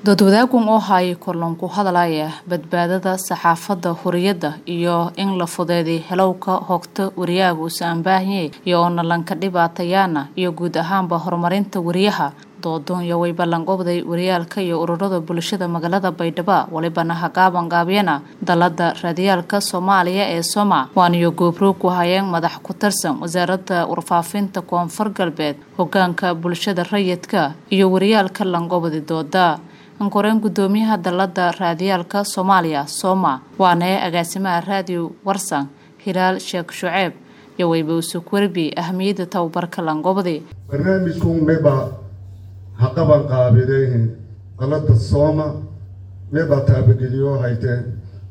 dad wadaagum oo hay kulan ku hadalaya badbaadada saxaafadda huriyada iyo in la fudeeday helowka hogta wariyaaga uu saambaahiyay iyo nalanka dhibaatayana iyo guud ahaanba horumarinta wariyaha doodon iyo way ballan qobday wariyaalka iyo ururada bulshada magaalada Baydhabo walibana hagaaban gaabiyana dalada raadiyalka Soomaaliya ee Soma waaniyo goobro ku hayeen madax ku tirsan wasaaradda warfaafinta Koonfur Galbeed hogaanka bulshada rayidka iyo wariyaalka langobadi dooda ankoreen gudoomiyaha dalada raadiyalka Soomaaliya Soma waana agaasimaha raadiyo Warsan Hilaal Sheekh Shucayb iyo wayba usoo warbi ahmiyada tababarka langobadi barnaamijku meba haqaban qaabideyn dalada Soma meba taabageliyo hayteen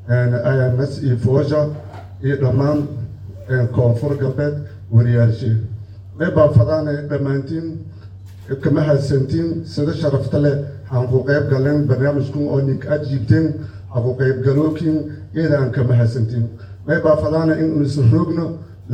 IMS Foja iyo dhamaan Koonfur Galbeed wariyaalshii meba fadana dhamaantiin kama hasantiin sida sharafta leh aan ku qayb galeen barnaamijku oo nik ajibteen aku qayb galookin eedaan kama hasantiin meba fadana in usroogno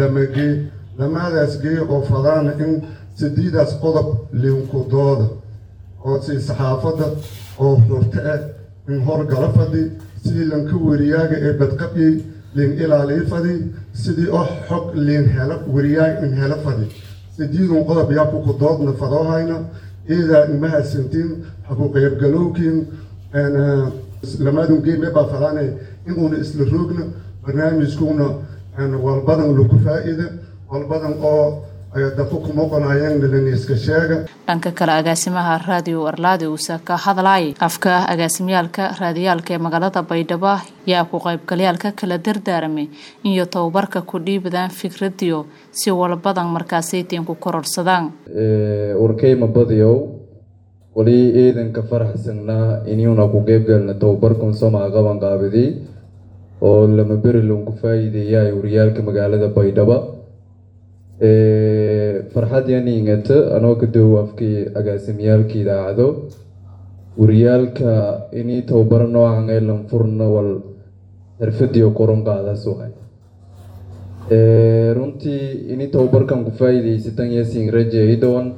lamaadaas geey oo fadana in sidiidaas qodob linku dooda oo si saxaafadda oo xurta in horgala fadhi sidii lanka wariyaaga ee badqabiyay lin ilaaliyo fadhi sidii oo xog lin hela wariyaag in hela fadhi sidiidun qodob yaa ku doodna fadoohayna إذا ما سنتين حقوق يبقلوكين أنا لما دون جيم يبقى فلانة إنهم يسلرقنا برنامج كونا أنا والبدن لو كفائدة والبدن دفوق موقع عيان للناس كشاجة. أنك كلا أجاسمها الراديو أرلادي وسكا هذا لاي أفكا أجاسميالك راديالك مقالة بيدبا ياكو قيب كليالك كلا دردارمي إن يتوبرك كودي بدان فكرة ديو سي والبدن مركاسيتين كو كورور صدان. وركي مباديو ولي إيدن كفرح سننا إنيونا كو قيب قلنا توبركم سوما غابان قابدي ولما بيرلون كفايدي ياي وريالك مقالة بيدبا farxad yani ingata anoo ka dawafkii agaasimiyaalkii idaacado wariyaalka inii tababaro noocan ee lanfurna wal xirfadiyo koron qaadaas waay runtii inii tababarkan ku faa'iidaysatan yaasiin rajeeyidoon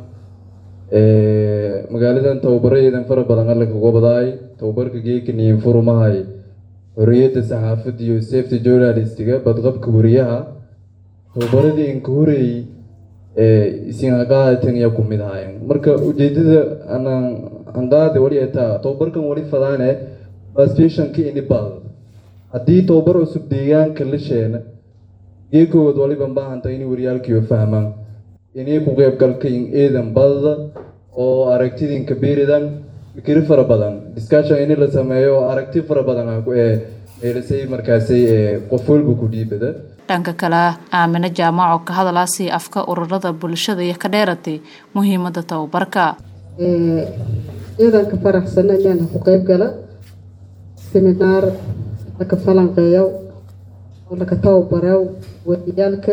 magaaladan tababarayeedan fara badan alla kaga badaay tababarka geekaniin furumahay xorriyadda saxaafadda iyo safety journalistiga badqabka wariyaha tababaradii inka horeeyey isin qaadatan yaa ku mid ahaayeen marka ujeedada aan qaada wali taa tababarkan wali fadaane stationka ini baad haddii tababar cusub deegaanka la sheena geekood waliba baahanta in wariyaalkiiyo fahmaan inay ku qayb galkayn eedan badda oo aragtidinka beeridan fikir fara badan discussion in la sameeyo aragti fara badan eelasay markaasay qof walba ku dhiibada dhanka kale aamina jaamaco ka hadalaasi afka ururada bulshada iyo ka dheeratay muhiimada tababarka iyadan ka faraxsan ayaan ku qayb gala seminar ka falanqeeyo oo la ka tababaro wariyaalka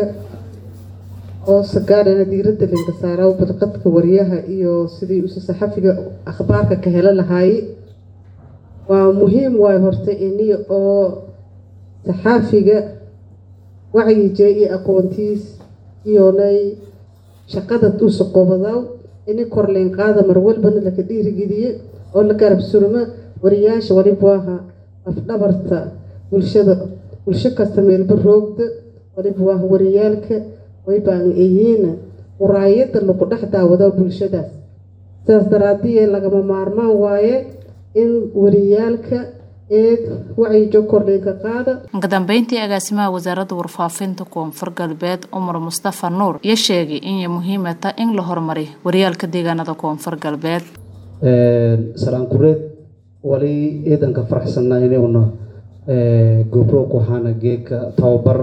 oo sagaarana diiradda laga saaro badqabka wariyaha iyo sidii uu saxafiga akhbaarka ka hela lahaay waa muhiim way horta inii oo saxafiga wacyi jey aqoontiis iyo lay shaqada uu saqoobadaw in korleen qaada mar walbana la ka dhiirigeliye oo la garab surma wariyaasha waliba waxa afdhabarta bulsho kasta meel baroogda waliba waa wariyaalka way baan eeyina waraayada lagu dhex daawado bulshadaas saas daraadii lagama maarmaan waaye in wariyaalka wacyi korleenka qaada ka dambeyntii agaasimaha wasaaradda warfaafinta Koonfur Galbeed Umar Mustafa Nuur ayaa sheegay in ay muhiim tahay in la horumariyo wariyaalka deegaanada Koonfur Galbeed salaan kureed wali eedan ka faraxsanaa inayna gobro ku hana geeka tababar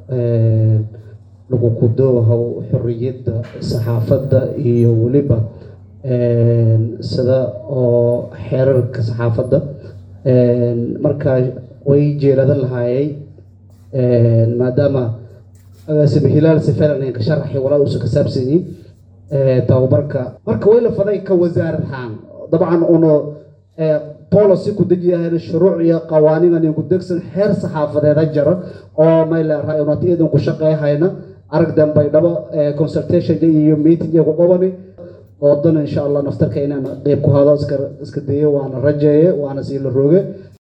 lagu kudooho xorriyadda saxaafadda iyo waliba sida oo xeerarka saxaafadda markaa way jeeladan lahaayay maadaama agaasima hilaal sifalan ka sharaxay walaa uu ka saabsanyi tababarka marka way la faday ka wasaaradan dabcan uno policy ku dejiyahay shuruuc iyo qawaaniin ay ku degsan xeer saxaafadeed jira oo meel raayonatiidan ku shaqeeyayna aragdan Baydhabo consultation iyo meeting iyo ku qabani ودنا إن شاء الله نفترك إننا قيب كهذا إسكدية وأنا رجعي وأنا سيل الروجة